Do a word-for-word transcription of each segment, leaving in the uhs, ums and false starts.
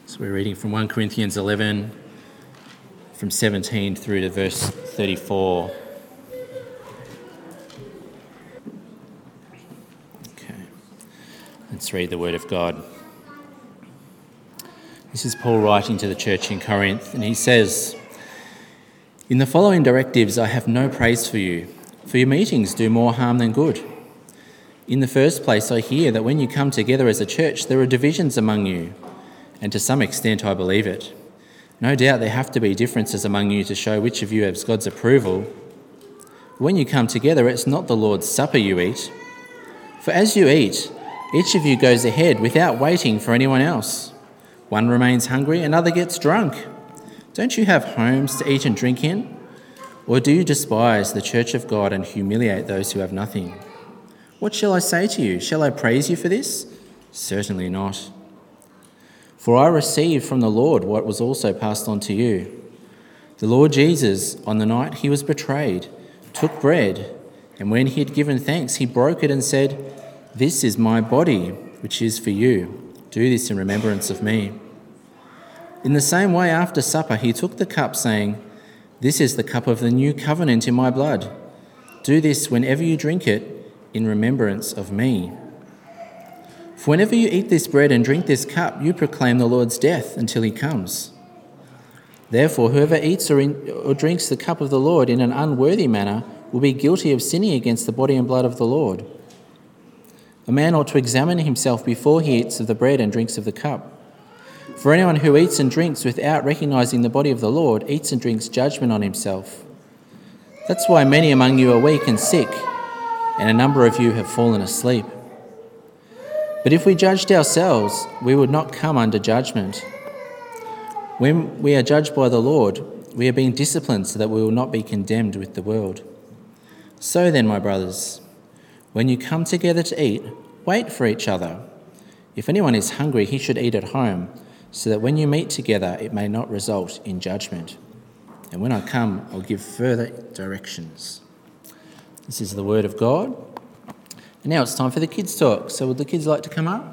So we're reading from First Corinthians eleven, from seventeen through to verse thirty-four. Okay, let's read the word of God. This is Paul writing to the church in Corinth, and he says, "In the following directives I have no praise for you, for your meetings do more harm than good. In the first place, I hear that when you come together as a church, there are divisions among you, and to some extent I believe it. No doubt there have to be differences among you to show which of you has God's approval. When you come together, it's not the Lord's Supper you eat. For as you eat, each of you goes ahead without waiting for anyone else. One remains hungry, another gets drunk. Don't you have homes to eat and drink in? Or do you despise the church of God and humiliate those who have nothing? What shall I say to you? Shall I praise you for this? Certainly not. For I received from the Lord what was also passed on to you. The Lord Jesus, on the night he was betrayed, took bread, and when he had given thanks, he broke it and said, 'This is my body, which is for you. Do this in remembrance of me.' In the same way, after supper, he took the cup, saying, 'This is the cup of the new covenant in my blood. Do this whenever you drink it in remembrance of me. For whenever you eat this bread and drink this cup, you proclaim the Lord's death until he comes. Therefore, whoever eats or, in, or drinks the cup of the Lord in an unworthy manner will be guilty of sinning against the body and blood of the Lord. A man ought to examine himself before he eats of the bread and drinks of the cup. For anyone who eats and drinks without recognising the body of the Lord eats and drinks judgment on himself. That's why many among you are weak and sick, and a number of you have fallen asleep. But if we judged ourselves, we would not come under judgment. When we are judged by the Lord, we are being disciplined so that we will not be condemned with the world. So then, my brothers, when you come together to eat, wait for each other. If anyone is hungry, he should eat at home, so that when you meet together, it may not result in judgment. And when I come, I'll give further directions." This is the word of God. And now it's time for the kids' talk. So would the kids like to come up?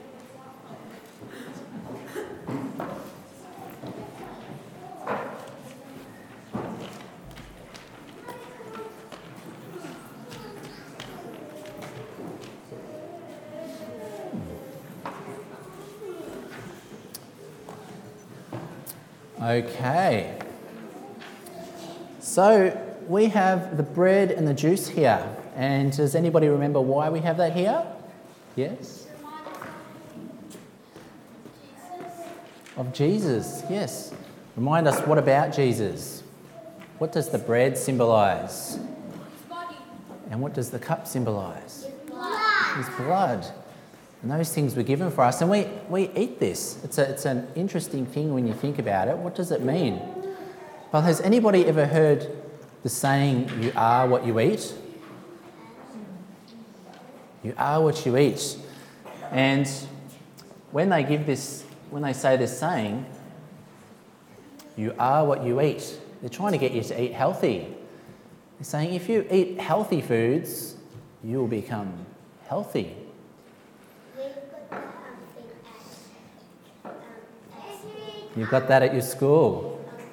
Okay. So we have the bread and the juice here. And does anybody remember why we have that here? Yes? Of Jesus, yes. Remind us, what about Jesus? What does the bread symbolise? His body. And what does the cup symbolise? His blood. His blood. And those things were given for us. And we, we eat this. It's, a, it's an interesting thing when you think about it. What does it mean? Well, has anybody ever heard the saying, "You are what you eat"? You are what you eat. And when they give this, when they say this saying, "You are what you eat," they're trying to get you to eat healthy. They're saying if you eat healthy foods, you will become healthy. You've got that at your school.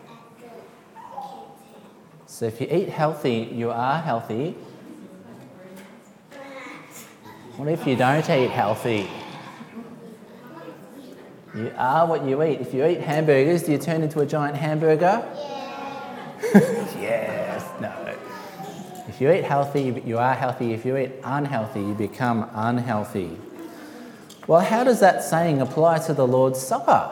So if you eat healthy, you are healthy. What if you don't eat healthy? You are what you eat. If you eat hamburgers, do you turn into a giant hamburger? Yeah. Yes, no. If you eat healthy, you are healthy. If you eat unhealthy, you become unhealthy. Well, how does that saying apply to the Lord's Supper?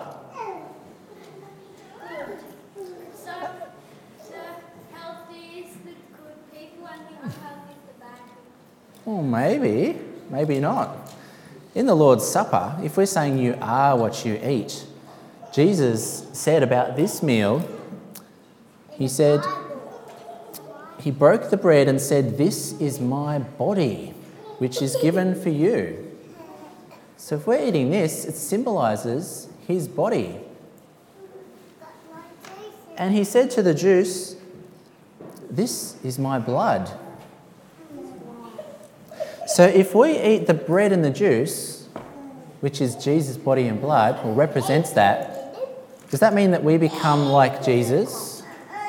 So, the healthy is the good people and the unhealthy is the bad people. Well, maybe, maybe not. In the Lord's Supper, if we're saying you are what you eat, Jesus said about this meal, he said, he broke the bread and said, "This is my body, which is given for you." So if we're eating this, it symbolises his body. And he said to the juice, "This is my blood." So if we eat the bread and the juice, which is Jesus' body and blood, or represents that, Does that mean that we become like Jesus?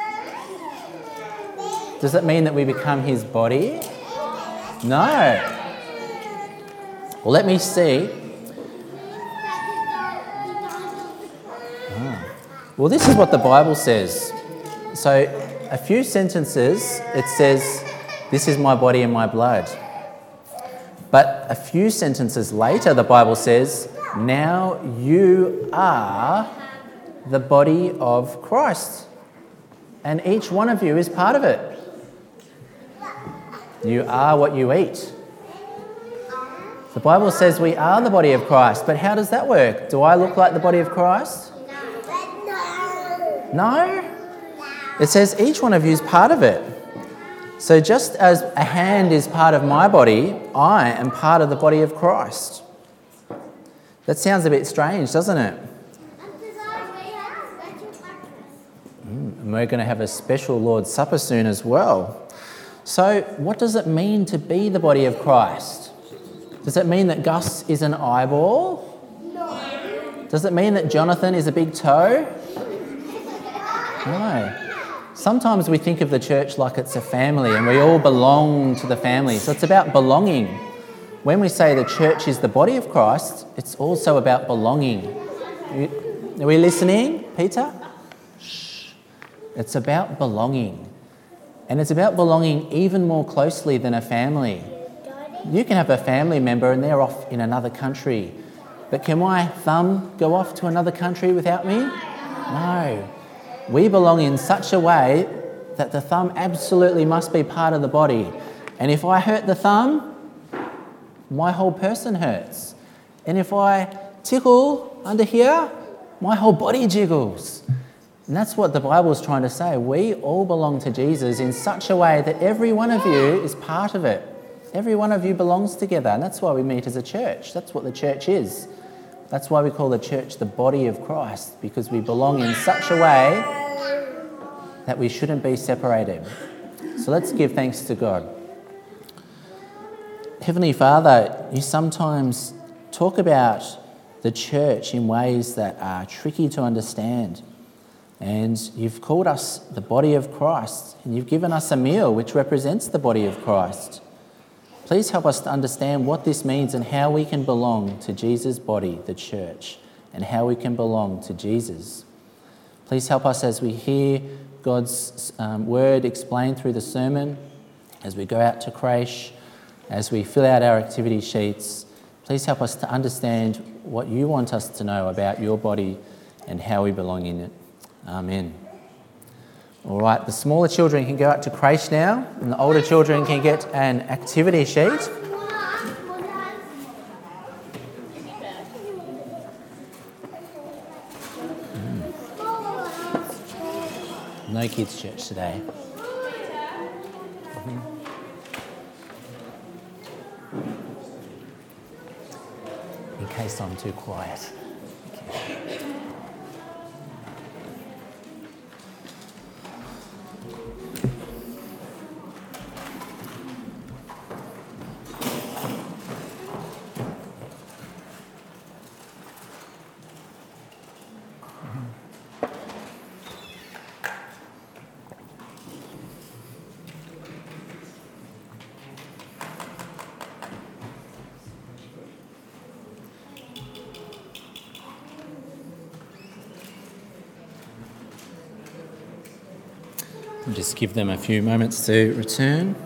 Does that mean that we become his body? No. Well, let me see. Ah. Well, this is what the Bible says. So, a few sentences, it says, "This is my body and my blood." But a few sentences later, the Bible says, "Now you are the body of Christ." And each one of you is part of it. You are what you eat. The Bible says we are the body of Christ, but how does that work? Do I look like the body of Christ? No? It says each one of you is part of it. So just as a hand is part of my body, I am part of the body of Christ. That sounds a bit strange, doesn't it? Mm, and we're going to have a special Lord's Supper soon as well. So what does it mean to be the body of Christ? Does it mean that Gus is an eyeball? No. Does it mean that Jonathan is a big toe? No. Sometimes we think of the church like it's a family and we all belong to the family. So it's about belonging. When we say the church is the body of Christ, it's also about belonging. Are we listening, Peter? Shh. It's about belonging. And it's about belonging even more closely than a family. You can have a family member and they're off in another country. But can my thumb go off to another country without me? No. We belong in such a way that the thumb absolutely must be part of the body. And if I hurt the thumb, my whole person hurts. And if I tickle under here, my whole body jiggles. And that's what the Bible is trying to say. We all belong to Jesus in such a way that every one of you is part of it. Every one of you belongs together. And that's why we meet as a church. That's what the church is. That's why we call the church the body of Christ, because we belong in such a way that we shouldn't be separated. So let's give thanks to God. Heavenly Father, you sometimes talk about the church in ways that are tricky to understand. And you've called us the body of Christ, and you've given us a meal which represents the body of Christ. Please help us to understand what this means and how we can belong to Jesus' body, the church, and how we can belong to Jesus. Please help us as we hear God's um, word explained through the sermon, as we go out to creche, as we fill out our activity sheets. Please help us to understand what you want us to know about your body and how we belong in it. Amen. All right, the smaller children can go out to creche now, and the older children can get an activity sheet. Mm. No kids' church today. Mm-hmm. In case I'm too quiet. Okay. Just give them a few moments to return.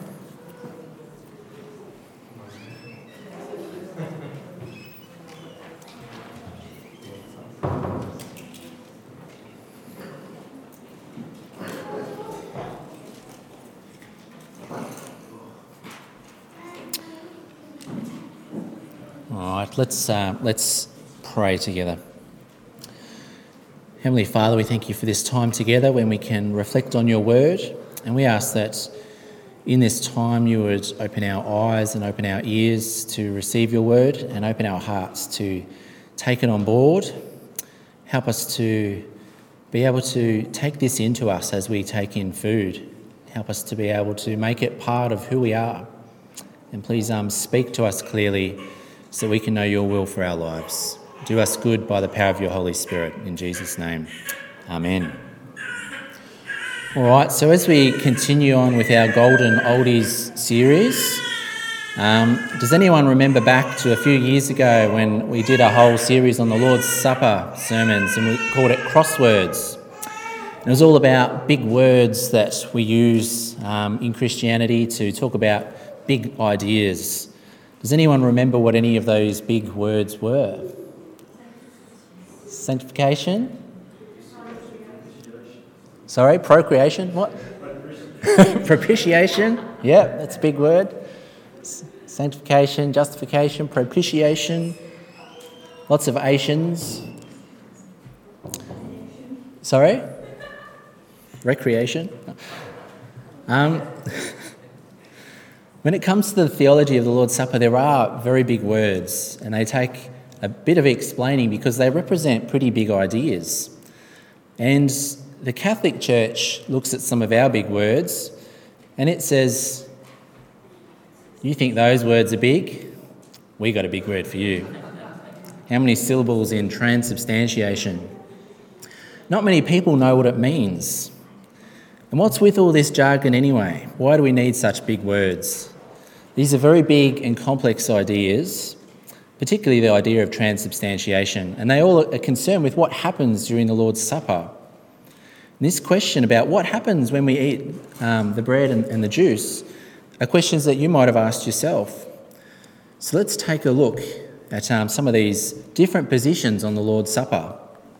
All right, let's uh, let's pray together. Heavenly Father, we thank you for this time together when we can reflect on your word, and we ask that in this time you would open our eyes and open our ears to receive your word, and open our hearts to take it on board. Help us to be able to take this into us as we take in food. Help us to be able to make it part of who we are. And please um, speak to us clearly so we can know your will for our lives. Do us good by the power of your Holy Spirit. In Jesus' name, amen. All right, so as we continue on with our Golden Oldies series, um, does anyone remember back to a few years ago when we did a whole series on the Lord's Supper sermons and we called it Crosswords? It was all about big words that we use um, in Christianity to talk about big ideas. Does anyone remember what any of those big words were? Sanctification? Sorry, procreation? What? Propitiation? Yeah, that's a big word. Sanctification, justification, propitiation. Lots of Asians. Sorry? Recreation? Um, when it comes to the theology of the Lord's Supper, there are very big words, and they take a bit of explaining because they represent pretty big ideas. And the Catholic Church looks at some of our big words, and it says, you think those words are big? We got a big word for you. How many syllables in transubstantiation? Not many people know what it means. And what's with all this jargon anyway? Why do we need such big words? These are very big and complex ideas, particularly the idea of transubstantiation, and they all are concerned with what happens during the Lord's Supper. And this question about what happens when we eat um, the bread and, and the juice are questions that you might have asked yourself. So let's take a look at um, some of these different positions on the Lord's Supper.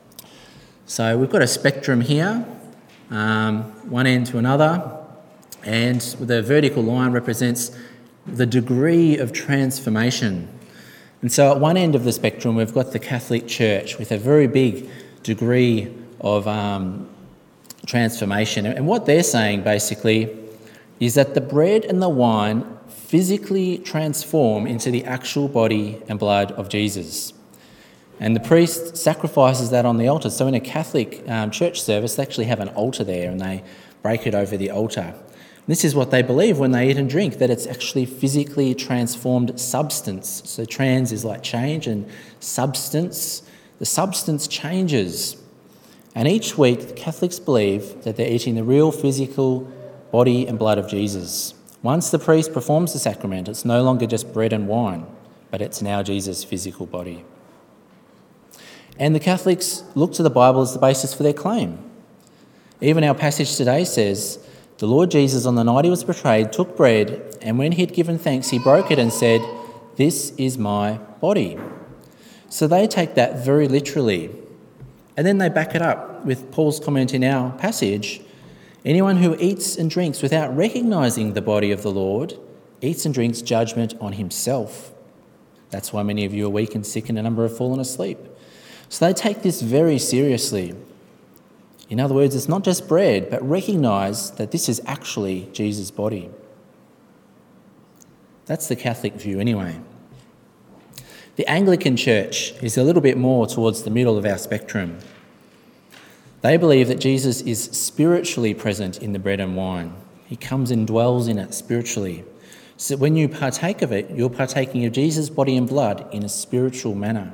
So we've got a spectrum here, um, one end to another, and the vertical line represents the degree of transformation. And so at one end of the spectrum, we've got the Catholic Church with a very big degree of um, transformation. And what they're saying basically is that the bread and the wine physically transform into the actual body and blood of Jesus. And the priest sacrifices that on the altar. So in a Catholic um, church service, they actually have an altar there and they break it over the altar. This is what they believe when they eat and drink, that it's actually physically transformed substance. So trans is like change, and substance, the substance changes. And each week, the Catholics believe that they're eating the real physical body and blood of Jesus. Once the priest performs the sacrament, it's no longer just bread and wine, but it's now Jesus' physical body. And the Catholics look to the Bible as the basis for their claim. Even our passage today says, the Lord Jesus, on the night he was betrayed, took bread, and when he had given thanks, he broke it and said, "This is my body." So they take that very literally. And then they back it up with Paul's comment in our passage, anyone who eats and drinks without recognising the body of the Lord eats and drinks judgment on himself. That's why many of you are weak and sick and a number have fallen asleep. So they take this very seriously. In other words, it's not just bread, but recognise that this is actually Jesus' body. That's the Catholic view anyway. The Anglican Church is a little bit more towards the middle of our spectrum. They believe that Jesus is spiritually present in the bread and wine. He comes and dwells in it spiritually. So when you partake of it, you're partaking of Jesus' body and blood in a spiritual manner.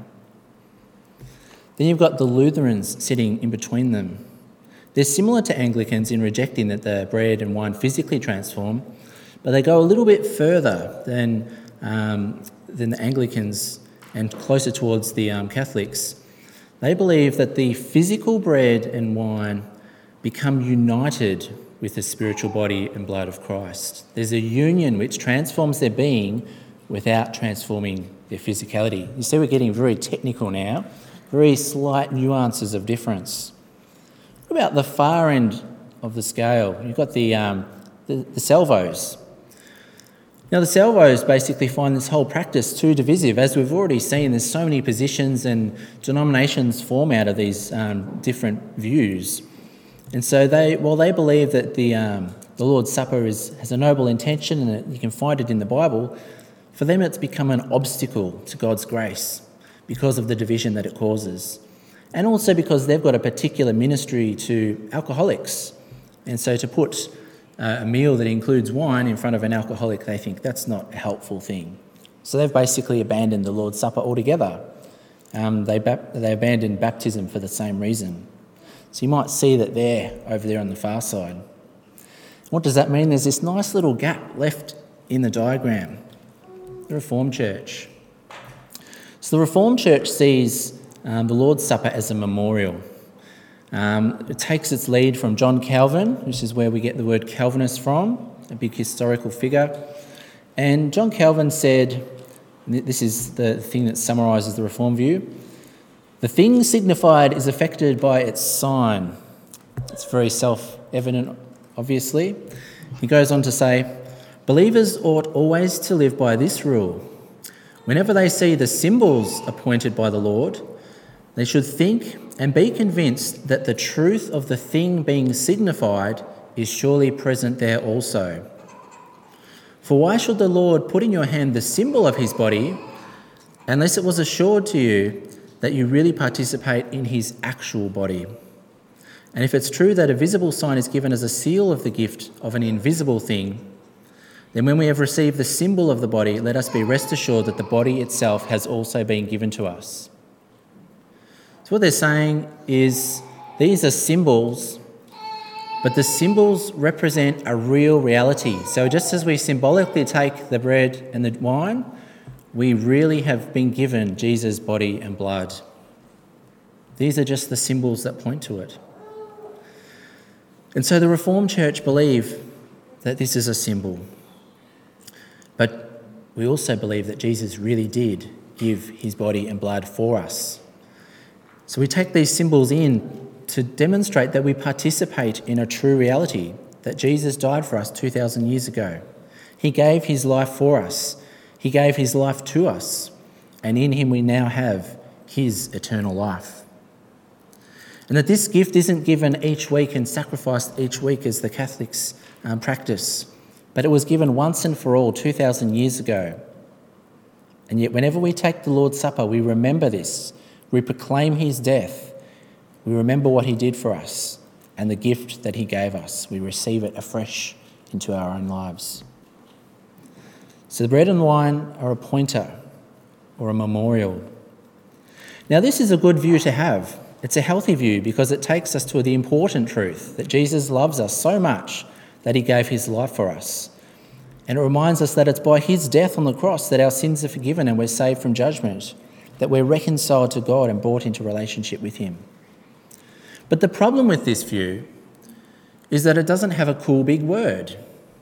Then you've got the Lutherans sitting in between them. They're similar to Anglicans in rejecting that the bread and wine physically transform, but they go a little bit further than, um, than the Anglicans and closer towards the um, Catholics. They believe that the physical bread and wine become united with the spiritual body and blood of Christ. There's a union which transforms their being without transforming their physicality. You see, we're getting very technical now, very slight nuances of difference. What about the far end of the scale? You've got the, um, the, the Salvos. Now, the Salvos basically find this whole practice too divisive. As we've already seen, there's so many positions and denominations form out of these um, different views. And so they, while they believe that the, um, the Lord's Supper is, has a noble intention and that you can find it in the Bible, for them it's become an obstacle to God's grace because of the division that it causes. And also because they've got a particular ministry to alcoholics. And so to put uh, a meal that includes wine in front of an alcoholic, they think that's not a helpful thing. So they've basically abandoned the Lord's Supper altogether. Um, they, bap- they abandoned baptism for the same reason. So you might see that there, over there on the far side. What does that mean? There's this nice little gap left in the diagram. The Reformed Church. So the Reformed Church sees um, the Lord's Supper as a memorial. Um, it takes its lead from John Calvin, which is where we get the word Calvinist from, a big historical figure. And John Calvin said, this is the thing that summarises the Reformed view, the thing signified is affected by its sign. It's very self-evident, obviously. He goes on to say, believers ought always to live by this rule. Whenever they see the symbols appointed by the Lord, they should think and be convinced that the truth of the thing being signified is surely present there also. For why should the Lord put in your hand the symbol of his body unless it was assured to you that you really participate in his actual body? And if it's true that a visible sign is given as a seal of the gift of an invisible thing, then when we have received the symbol of the body, let us be rest assured that the body itself has also been given to us. So what they're saying is these are symbols, but the symbols represent a real reality. So just as we symbolically take the bread and the wine, we really have been given Jesus' body and blood. These are just the symbols that point to it. And so the Reformed Church believe that this is a symbol. But we also believe that Jesus really did give his body and blood for us. So we take these symbols in to demonstrate that we participate in a true reality, that Jesus died for us two thousand years ago. He gave his life for us. He gave his life to us. And in him we now have his eternal life. And that this gift isn't given each week and sacrificed each week as the Catholics um, practice, but it was given once and for all two thousand years ago. And yet whenever we take the Lord's Supper, we remember this. We proclaim his death. We remember what he did for us and the gift that he gave us. We receive it afresh into our own lives. So the bread and wine are a pointer or a memorial. Now this is a good view to have. It's a healthy view because it takes us to the important truth that Jesus loves us so much that he gave his life for us. And it reminds us that it's by his death on the cross that our sins are forgiven and we're saved from judgment, that we're reconciled to God and brought into relationship with him. But the problem with this view is that it doesn't have a cool big word.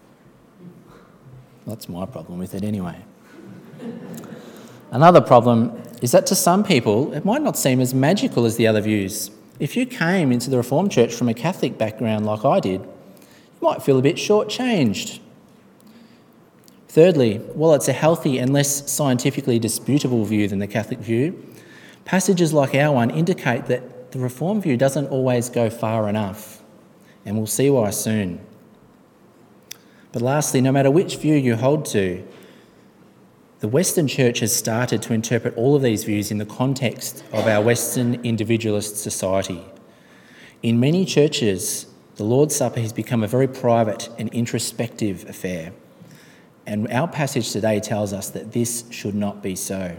That's my problem with it anyway. Another problem is that to some people, it might not seem as magical as the other views. If you came into the Reformed Church from a Catholic background like I did, you might feel a bit shortchanged. Thirdly, while it's a healthy and less scientifically disputable view than the Catholic view, passages like our one indicate that the Reformed view doesn't always go far enough, and we'll see why soon. But lastly, no matter which view you hold to, the Western Church has started to interpret all of these views in the context of our Western individualist society. In many churches, the Lord's Supper has become a very private and introspective affair. And our passage today tells us that this should not be so.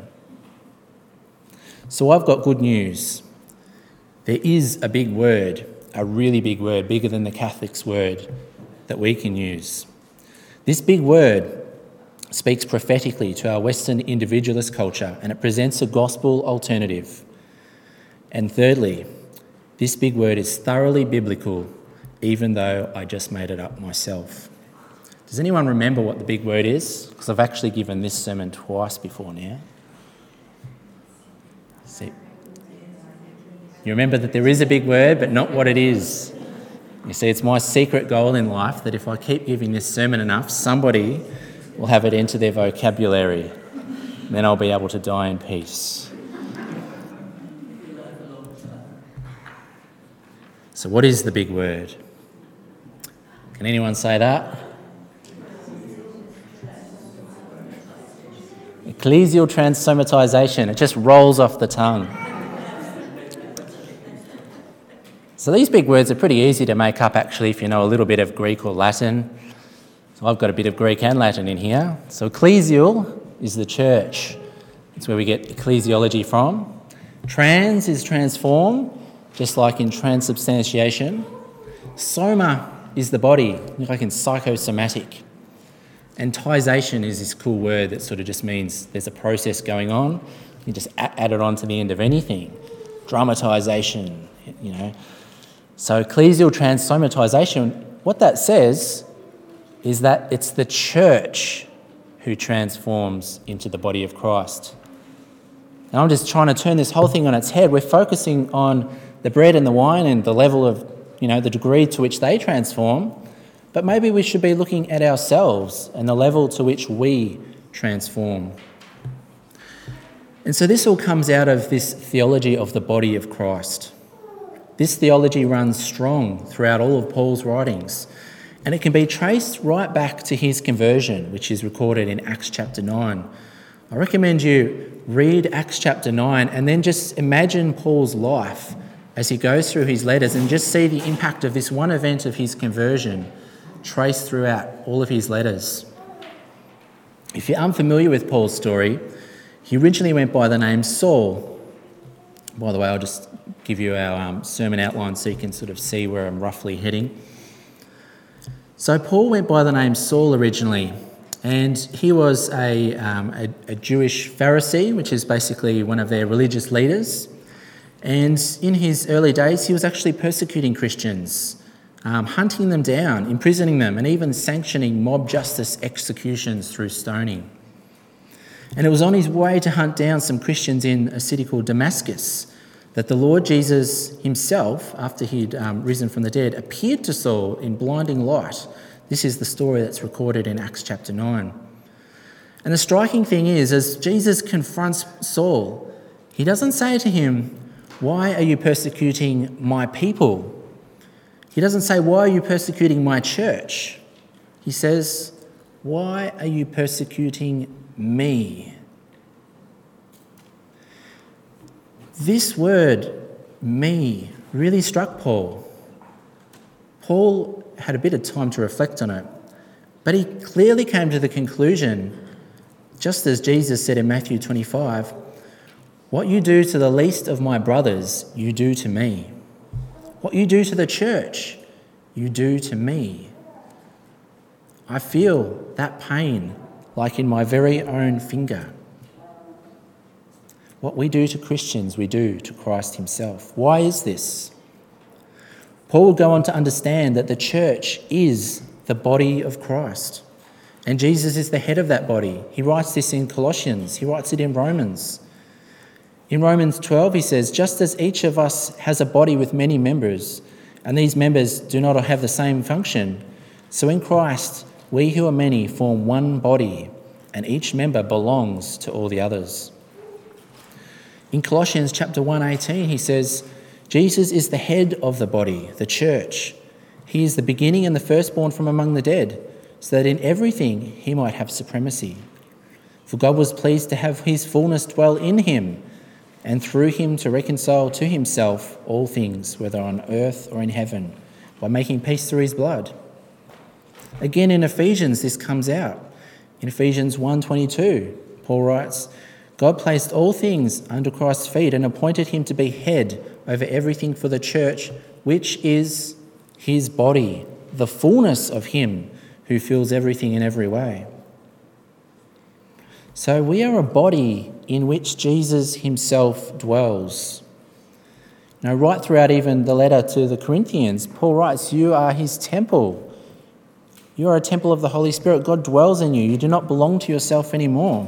So I've got good news. There is a big word, a really big word, bigger than the Catholic's word, that we can use. This big word speaks prophetically to our Western individualist culture, and it presents a gospel alternative. And thirdly, this big word is thoroughly biblical, even though I just made it up myself. Does anyone remember what the big word is? Because I've actually given this sermon twice before now. See, you remember that there is a big word, but not what it is. You see, it's my secret goal in life that if I keep giving this sermon enough, somebody will have it enter their vocabulary. And then I'll be able to die in peace. So what is the big word? Can anyone say that? Ecclesial transsomatisation. It just rolls off the tongue. So these big words are pretty easy to make up, actually, if you know a little bit of Greek or Latin. So I've got a bit of Greek and Latin in here. So ecclesial is the church. It's where we get ecclesiology from. Trans is transform, just like in transubstantiation. Soma is the body, like in psychosomatic. And tization is this cool word that sort of just means there's a process going on. You just add it on to the end of anything. Dramatization, you know. So ecclesial transsomatization, what that says is that it's the church who transforms into the body of Christ. And I'm just trying to turn this whole thing on its head. We're focusing on the bread and the wine and the level of, you know, the degree to which they transform. But maybe we should be looking at ourselves and the level to which we transform. And so this all comes out of this theology of the body of Christ. This theology runs strong throughout all of Paul's writings, and it can be traced right back to his conversion, which is recorded in Acts chapter nine. I recommend you read Acts chapter nine and then just imagine Paul's life as he goes through his letters and just see the impact of this one event of his conversion traced throughout all of his letters. If you're unfamiliar with Paul's story, he originally went by the name Saul. By the way, I'll just give you our um, sermon outline so you can sort of see where I'm roughly heading. So Paul went by the name Saul originally, and he was a, um, a, a Jewish Pharisee, which is basically one of their religious leaders. And in his early days, he was actually persecuting Christians, um, hunting them down, imprisoning them, and even sanctioning mob justice executions through stoning. And it was on his way to hunt down some Christians in a city called Damascus that the Lord Jesus himself, after he'd um, risen from the dead, appeared to Saul in blinding light. This is the story that's recorded in Acts chapter nine. And the striking thing is, as Jesus confronts Saul, he doesn't say to him, "Why are you persecuting my people?" He doesn't say, "Why are you persecuting my church?" He says, "Why are you persecuting me?" This word, me, really struck Paul. Paul had a bit of time to reflect on it, but he clearly came to the conclusion, just as Jesus said in Matthew twenty-five, "What you do to the least of my brothers, you do to me. What you do to the church, you do to me." I feel that pain like in my very own finger. What we do to Christians, we do to Christ himself. Why is this? Paul will go on to understand that the church is the body of Christ, and Jesus is the head of that body. He writes this in Colossians. He writes it in Romans. In Romans twelve, he says, "Just as each of us has a body with many members, and these members do not have the same function, so in Christ we who are many form one body, and each member belongs to all the others." In Colossians chapter one eighteen, he says, "Jesus is the head of the body, the church. He is the beginning and the firstborn from among the dead, so that in everything he might have supremacy. For God was pleased to have his fullness dwell in him, and through him to reconcile to himself all things, whether on earth or in heaven, by making peace through his blood." Again in Ephesians, this comes out. In Ephesians one twenty-two, Paul writes, "God placed all things under Christ's feet and appointed him to be head over everything for the church, which is his body, the fullness of him who fills everything in every way." So we are a body in which Jesus himself dwells. Now, right throughout even the letter to the Corinthians, Paul writes, "You are his temple. You are a temple of the Holy Spirit. God dwells in you. You do not belong to yourself anymore."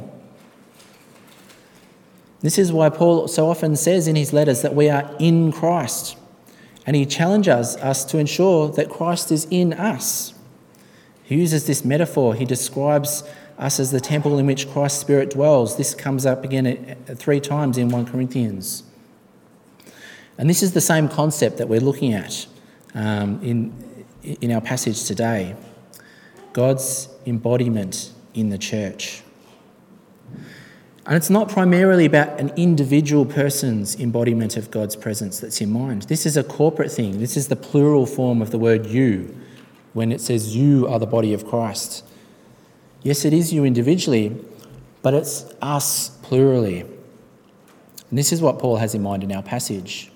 This is why Paul so often says in his letters that we are in Christ, and he challenges us to ensure that Christ is in us. He uses this metaphor. He describes us as the temple in which Christ's Spirit dwells. This comes up again three times in First Corinthians. And this is the same concept that we're looking at um, in, in our passage today. God's embodiment in the church. And it's not primarily about an individual person's embodiment of God's presence that's in mind. This is a corporate thing. This is the plural form of the word you, when it says you are the body of Christ. Yes, it is you individually, but it's us plurally. And this is what Paul has in mind in our passage.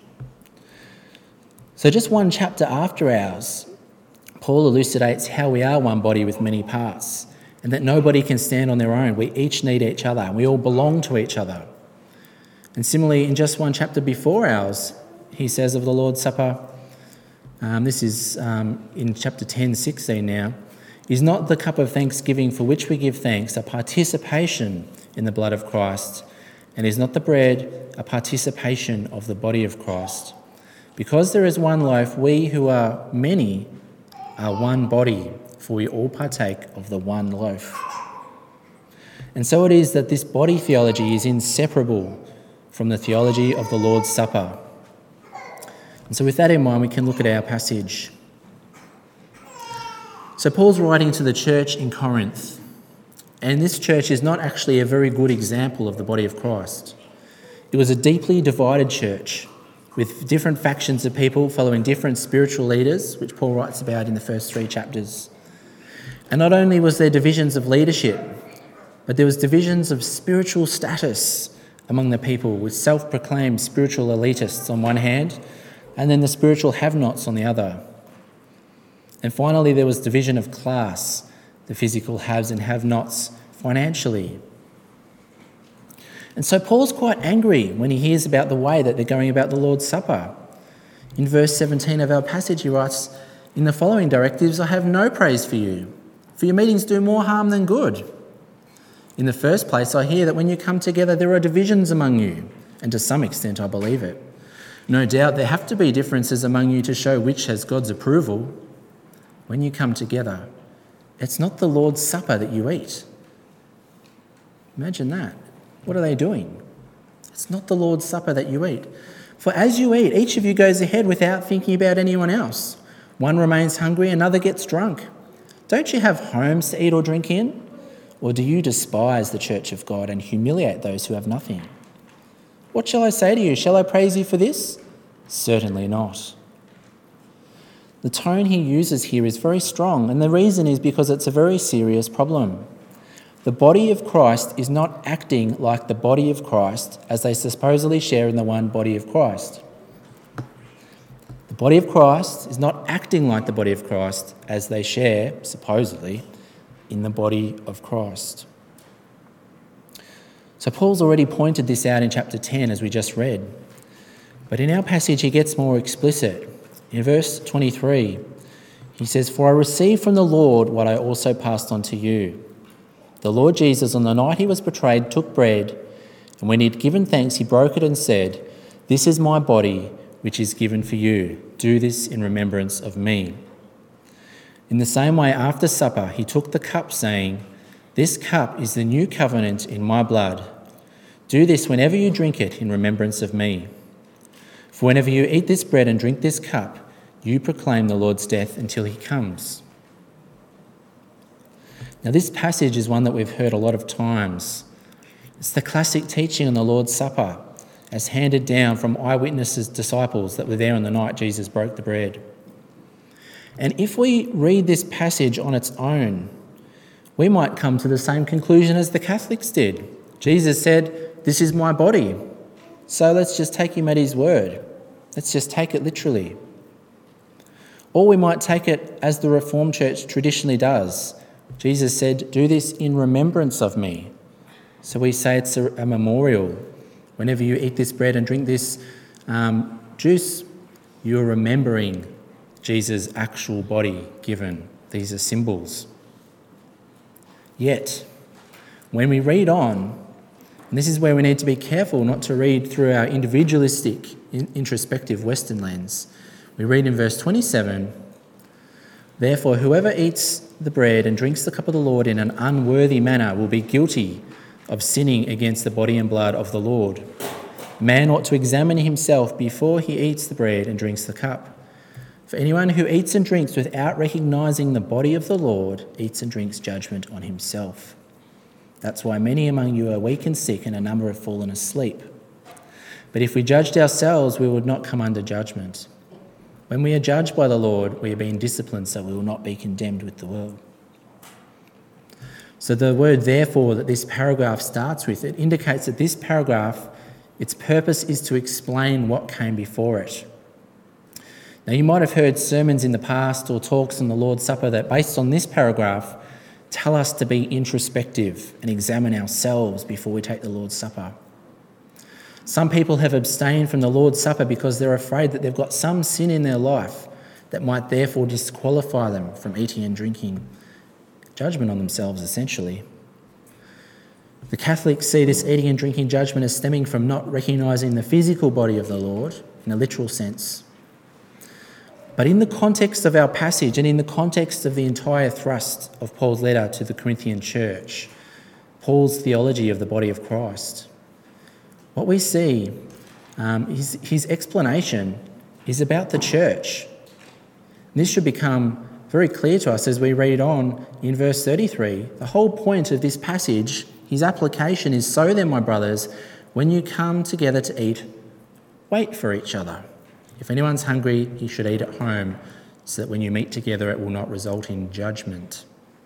So just one chapter after ours, Paul elucidates how we are one body with many parts, and that nobody can stand on their own. We each need each other, and we all belong to each other. And similarly, in just one chapter before ours, he says of the Lord's Supper, um, this is um, in chapter ten, sixteen now, is not the cup of thanksgiving for which we give thanks a participation in the blood of Christ, and is not the bread a participation of the body of Christ? Because there is one loaf, we who are many are one body, for we all partake of the one loaf. And so it is that this body theology is inseparable from the theology of the Lord's Supper. And so with that in mind, we can look at our passage. So Paul's writing to the church in Corinth, and this church is not actually a very good example of the body of Christ. It was a deeply divided church with different factions of people following different spiritual leaders, which Paul writes about in the first three chapters. And not only was there divisions of leadership, but there was divisions of spiritual status among the people, with self-proclaimed spiritual elitists on one hand, and then the spiritual have-nots on the other. And finally, there was division of class, the physical haves and have-nots financially. And so Paul's quite angry when he hears about the way that they're going about the Lord's Supper. In verse seventeen of our passage, he writes, "In the following directives, I have no praise for you, for your meetings do more harm than good. In the first place, I hear that when you come together, there are divisions among you, and to some extent I believe it. No doubt there have to be differences among you to show which has God's approval. When you come together, it's not the Lord's Supper that you eat." Imagine that. What are they doing? It's not the Lord's Supper that you eat. For as you eat, each of you goes ahead without thinking about anyone else. One remains hungry, another gets drunk. Don't you have homes to eat or drink in? Or do you despise the church of God and humiliate those who have nothing? What shall I say to you? Shall I praise you for this? Certainly not. The tone he uses here is very strong, and the reason is because it's a very serious problem. The body of Christ is not acting like the body of Christ as they supposedly share in the one body of Christ. The body of Christ is not acting like the body of Christ as they share, supposedly, in the body of Christ. So Paul's already pointed this out in chapter ten, as we just read. But in our passage, he gets more explicit. In verse twenty-three, he says, "For I received from the Lord what I also passed on to you. The Lord Jesus, on the night he was betrayed, took bread, and when he had given thanks, he broke it and said, 'This is my body, which is given for you. Do this in remembrance of me.' In the same way, after supper, he took the cup, saying, 'This cup is the new covenant in my blood. Do this whenever you drink it in remembrance of me. For whenever you eat this bread and drink this cup, you proclaim the Lord's death until he comes.'" Now, this passage is one that we've heard a lot of times. It's the classic teaching on the Lord's Supper, as handed down from eyewitnesses, disciples that were there on the night Jesus broke the bread. And if we read this passage on its own, we might come to the same conclusion as the Catholics did. Jesus said, "This is my body." So let's just take him at his word. Let's just take it literally. Or we might take it as the Reformed Church traditionally does. Jesus said, "Do this in remembrance of me." So we say it's a, a memorial. Whenever you eat this bread and drink this um, juice, you're remembering Jesus' actual body given. These are symbols. Yet, when we read on, and this is where we need to be careful not to read through our individualistic, introspective Western lens. We read in verse twenty-seven, "Therefore, whoever eats the bread and drinks the cup of the Lord in an unworthy manner will be guilty of sinning against the body and blood of the Lord. Man ought to examine himself before he eats the bread and drinks the cup. For anyone who eats and drinks without recognising the body of the Lord eats and drinks judgment on himself. That's why many among you are weak and sick, and a number have fallen asleep. But if we judged ourselves, we would not come under judgment. When we are judged by the Lord, we are being disciplined so we will not be condemned with the world." So the word "therefore" that this paragraph starts with, it indicates that this paragraph Its purpose is to explain what came before it. Now, you might have heard sermons in the past or talks on the Lord's Supper that, based on this paragraph, tell us to be introspective and examine ourselves before we take the Lord's Supper. Some people have abstained from the Lord's Supper because they're afraid that they've got some sin in their life that might therefore disqualify them from eating and drinking. Judgment on themselves, essentially. The Catholics see this eating and drinking judgment as stemming from not recognising the physical body of the Lord in a literal sense. But in the context of our passage and in the context of the entire thrust of Paul's letter to the Corinthian church, Paul's theology of the body of Christ, what we see, um, his, his explanation is about the church. And this should become very clear to us as we read on in verse thirty-three. The whole point of this passage, his application is, so then, my brothers, when you come together to eat, wait for each other. If anyone's hungry, he should eat at home, so that when you meet together it will not result in judgment.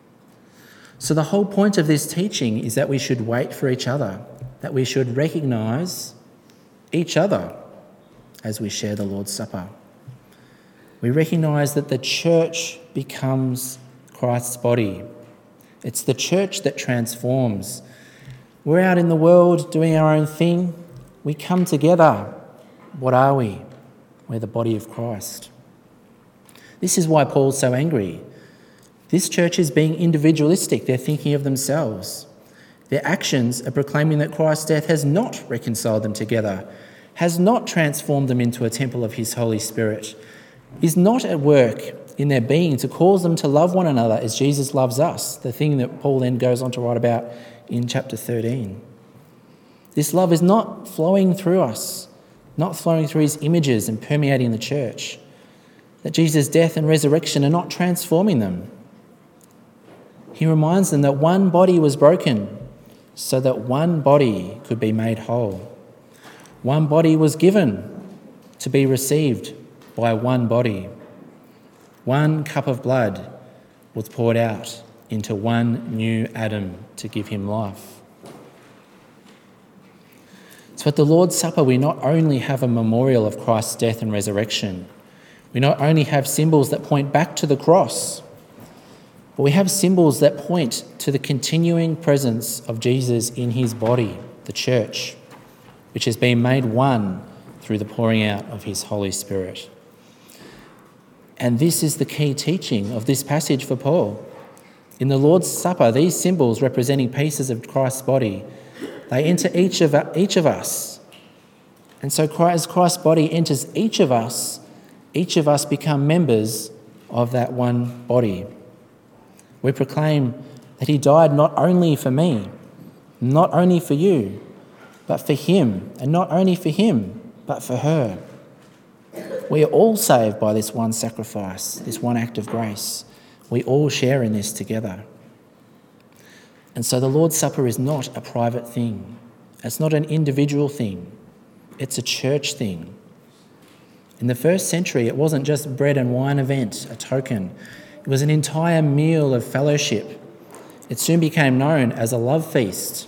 So the whole point of this teaching is that we should wait for each other, that we should recognise each other as we share the Lord's Supper. We recognise that the church becomes Christ's body. It's the church that transforms. We're out in the world doing our own thing. We come together. What are we? We're the body of Christ. This is why Paul's so angry. This church is being individualistic. They're thinking of themselves. Their actions are proclaiming that Christ's death has not reconciled them together, has not transformed them into a temple of his Holy Spirit, is not at work in their being to cause them to love one another as Jesus loves us, the thing that Paul then goes on to write about in chapter thirteen. This love is not flowing through us, not flowing through his images and permeating the church, that Jesus' death and resurrection are not transforming them. He reminds them that one body was broken so that one body could be made whole. One body was given to be received by one body. One cup of blood was poured out into one new Adam to give him life. So at the Lord's Supper, we not only have a memorial of Christ's death and resurrection, we not only have symbols that point back to the cross, but we have symbols that point to the continuing presence of Jesus in his body, the church, which has been made one through the pouring out of his Holy Spirit. And this is the key teaching of this passage for Paul. In the Lord's Supper, these symbols representing pieces of Christ's body, they enter each of, each of us. And so as Christ's body enters each of us, each of us become members of that one body. We proclaim that he died not only for me, not only for you, but for him, and not only for him, but for her. We are all saved by this one sacrifice, this one act of grace. We all share in this together. And so the Lord's Supper is not a private thing. It's not an individual thing. It's a church thing. In the first century, it wasn't just a bread and wine event, a token. It was an entire meal of fellowship. It soon became known as a love feast.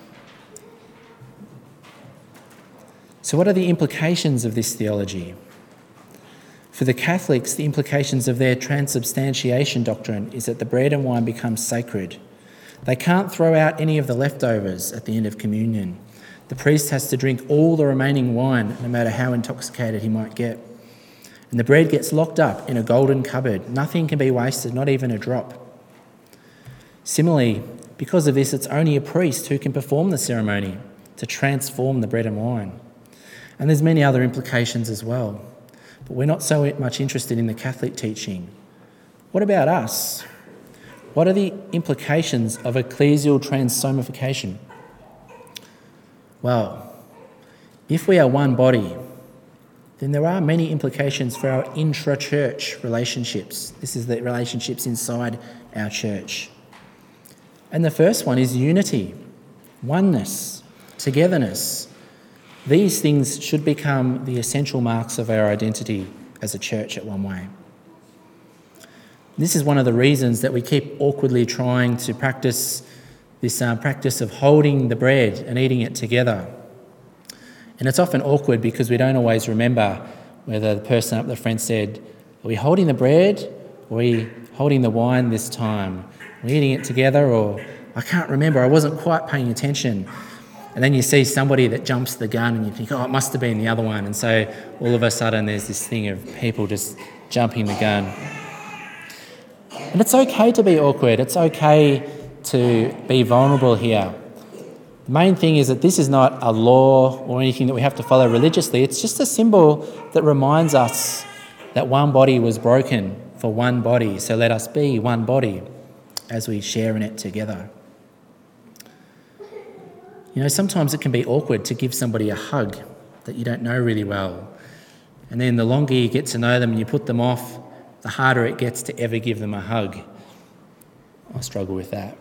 So what are the implications of this theology? For the Catholics, the implications of their transubstantiation doctrine is that the bread and wine become sacred. They can't throw out any of the leftovers at the end of communion. The priest has to drink all the remaining wine, no matter how intoxicated he might get. And the bread gets locked up in a golden cupboard. Nothing can be wasted, not even a drop. Similarly, because of this, it's only a priest who can perform the ceremony to transform the bread and wine. And there's many other implications as well. But we're not so much interested in the Catholic teaching. What about us? What are the implications of ecclesial transsomification? Well, if we are one body, then there are many implications for our intra-church relationships. This is the relationships inside our church. And the first one is unity, oneness, togetherness. These things should become the essential marks of our identity as a church at One Way. This is one of the reasons that we keep awkwardly trying to practice this uh, practice of holding the bread and eating it together. And it's often awkward because we don't always remember whether the person up the front said, are we holding the bread or are we holding the wine this time? Are we eating it together, or I can't remember, I wasn't quite paying attention. And then you see somebody that jumps the gun and you think, oh, it must have been the other one. And so all of a sudden there's this thing of people just jumping the gun. And it's okay to be awkward. It's okay to be vulnerable here. The main thing is that this is not a law or anything that we have to follow religiously. It's just a symbol that reminds us that one body was broken for one body. So let us be one body as we share in it together. You know, sometimes it can be awkward to give somebody a hug that you don't know really well. And then the longer you get to know them and you put them off, the harder it gets to ever give them a hug. I struggle with that.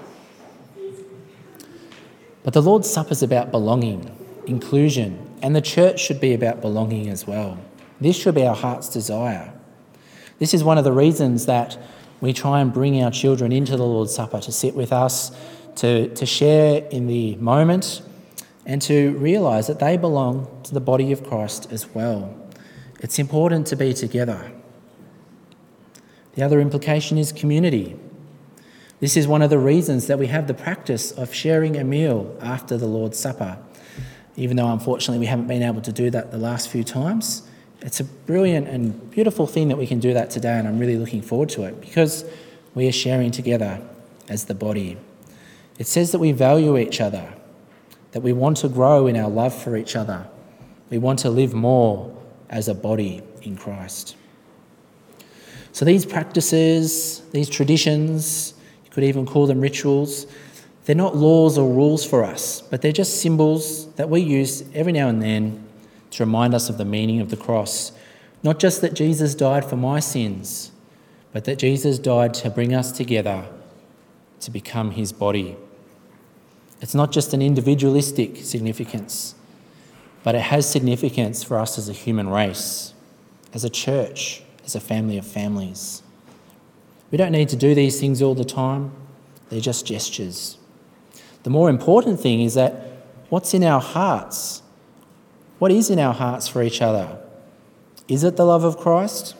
But the Lord's Supper is about belonging, inclusion, and the church should be about belonging as well. This should be our heart's desire. This is one of the reasons that we try and bring our children into the Lord's Supper to sit with us, to, to share in the moment, and to realise that they belong to the body of Christ as well. It's important to be together. The other implication is community. This is one of the reasons that we have the practice of sharing a meal after the Lord's Supper. Even though unfortunately we haven't been able to do that the last few times, it's a brilliant and beautiful thing that we can do that today, and I'm really looking forward to it because we are sharing together as the body. It says that we value each other, that we want to grow in our love for each other. We want to live more as a body in Christ. So these practices, these traditions, you could even call them rituals, they're not laws or rules for us, but they're just symbols that we use every now and then to remind us of the meaning of the cross. Not just that Jesus died for my sins, but that Jesus died to bring us together to become his body. It's not just an individualistic significance, but it has significance for us as a human race, as a church, as a family of families. We don't need to do these things all the time. They're just gestures. The more important thing is that what's in our hearts? What is in our hearts for each other? Is it the love of Christ?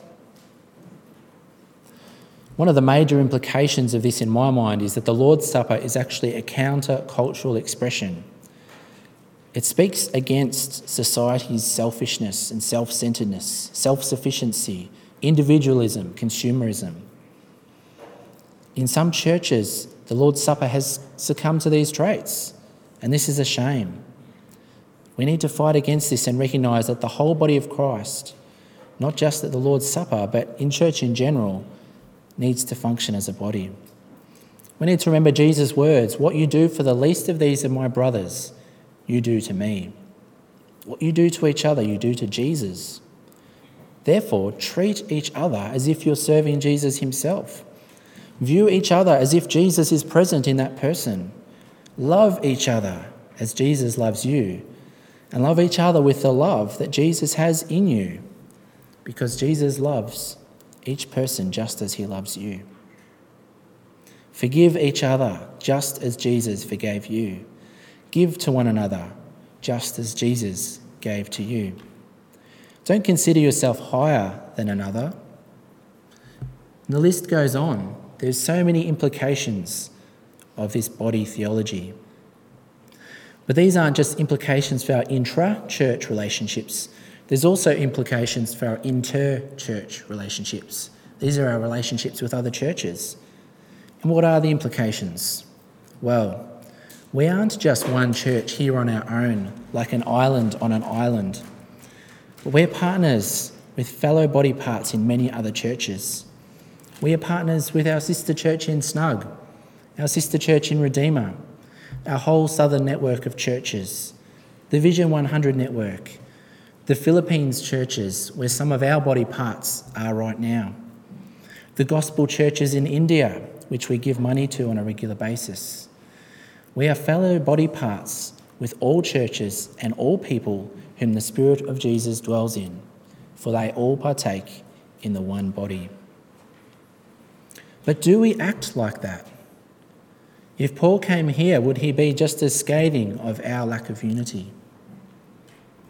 One of the major implications of this in my mind is that the Lord's Supper is actually a counter-cultural expression. It speaks against society's selfishness and self-centeredness, self-sufficiency, individualism, consumerism. In some churches, the Lord's Supper has succumbed to these traits, and this is a shame. We need to fight against this and recognise that the whole body of Christ, not just at the Lord's Supper, but in church in general, needs to function as a body. We need to remember Jesus' words, what you do for the least of these of my brothers, you do to me. What you do to each other, you do to Jesus. Therefore, treat each other as if you're serving Jesus himself. View each other as if Jesus is present in that person. Love each other as Jesus loves you. And love each other with the love that Jesus has in you, because Jesus loves each person just as he loves you. Forgive each other just as Jesus forgave you. Give to one another just as Jesus gave to you. Don't consider yourself higher than another. And the list goes on. There's so many implications of this body theology. But these aren't just implications for our intra-church relationships. There's also implications for our inter-church relationships. These are our relationships with other churches. And what are the implications? Well, we aren't just one church here on our own, like an island on an island. But we're partners with fellow body parts in many other churches. We are partners with our sister church in Snug, our sister church in Redeemer, our whole southern network of churches, the Vision one hundred network, the Philippines churches, where some of our body parts are right now, the gospel churches in India, which we give money to on a regular basis. We are fellow body parts with all churches and all people whom the Spirit of Jesus dwells in, for they all partake in the one body. But do we act like that? If Paul came here, would he be just as scathing of our lack of unity?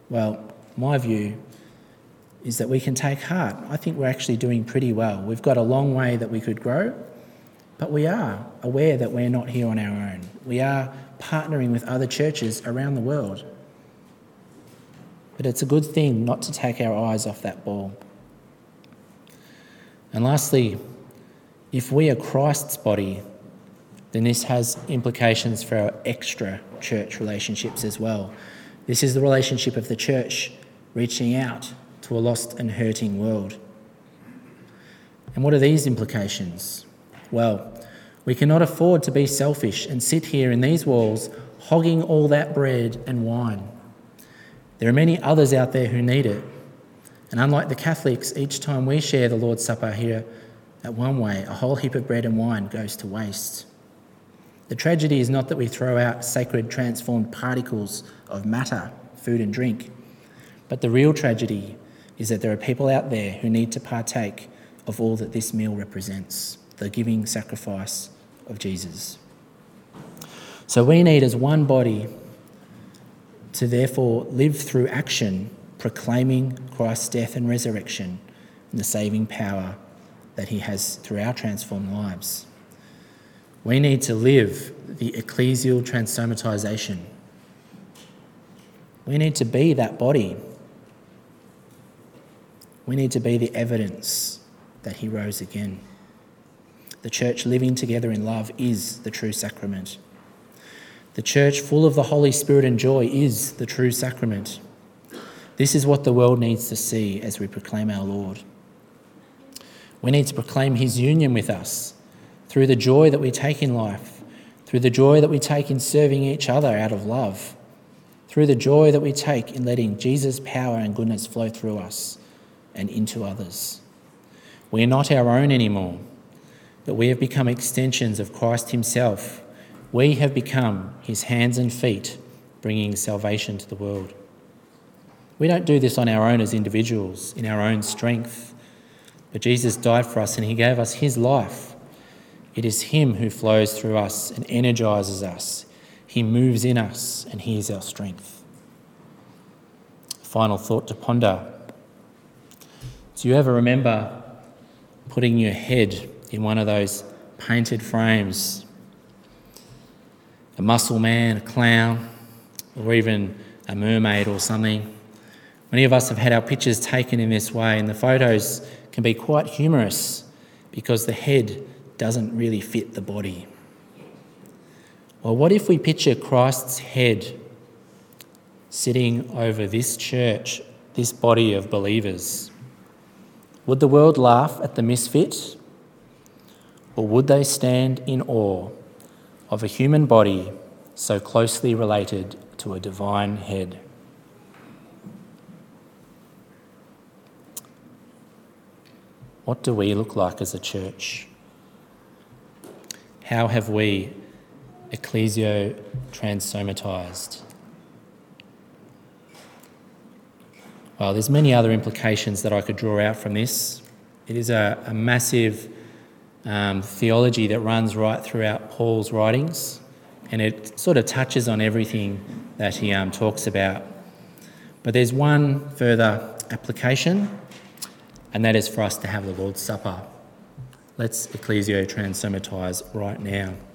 Well, my view is that we can take heart. I think we're actually doing pretty well. We've got a long way that we could grow, but we are aware that we're not here on our own. We are partnering with other churches around the world. But it's a good thing not to take our eyes off that ball. And lastly, if we are Christ's body, then this has implications for our extra church relationships as well. This is the relationship of the church reaching out to a lost and hurting world. And what are these implications? Well, we cannot afford to be selfish and sit here in these walls hogging all that bread and wine. There are many others out there who need it. And unlike the Catholics, each time we share the Lord's Supper here at One Way, a whole heap of bread and wine goes to waste. The tragedy is not that we throw out sacred transformed particles of matter, food and drink, but the real tragedy is that there are people out there who need to partake of all that this meal represents, the giving sacrifice of Jesus. So we need as one body to therefore live through action, proclaiming Christ's death and resurrection and the saving power that he has through our transformed lives. We need to live the ecclesial transsomatization. We need to be that body. We need to be the evidence that he rose again. The church living together in love is the true sacrament. The church full of the Holy Spirit and joy is the true sacrament. This is what the world needs to see as we proclaim our Lord. We need to proclaim his union with us through the joy that we take in life, through the joy that we take in serving each other out of love, through the joy that we take in letting Jesus' power and goodness flow through us and into others. We are not our own anymore, but we have become extensions of Christ himself. We have become his hands and feet, bringing salvation to the world. We don't do this on our own as individuals, in our own strength, but Jesus died for us and he gave us his life. It is him who flows through us and energises us. He moves in us and he is our strength. Final thought to ponder. Do you ever remember putting your head in one of those painted frames? A muscle man, a clown, or even a mermaid or something. Many of us have had our pictures taken in this way, and the photos can be quite humorous because the head doesn't really fit the body. Well, what if we picture Christ's head sitting over this church, this body of believers? Would the world laugh at the misfit, or would they stand in awe of a human body so closely related to a divine head? What do we look like as a church? How have we ecclesio transsomatized? Well, there's many other implications that I could draw out from this. It is a, a massive um, theology that runs right throughout Paul's writings, and it sort of touches on everything that he um, talks about. But there's one further application, and that is for us to have the Lord's Supper. Let's ecclesio transsomatise right now.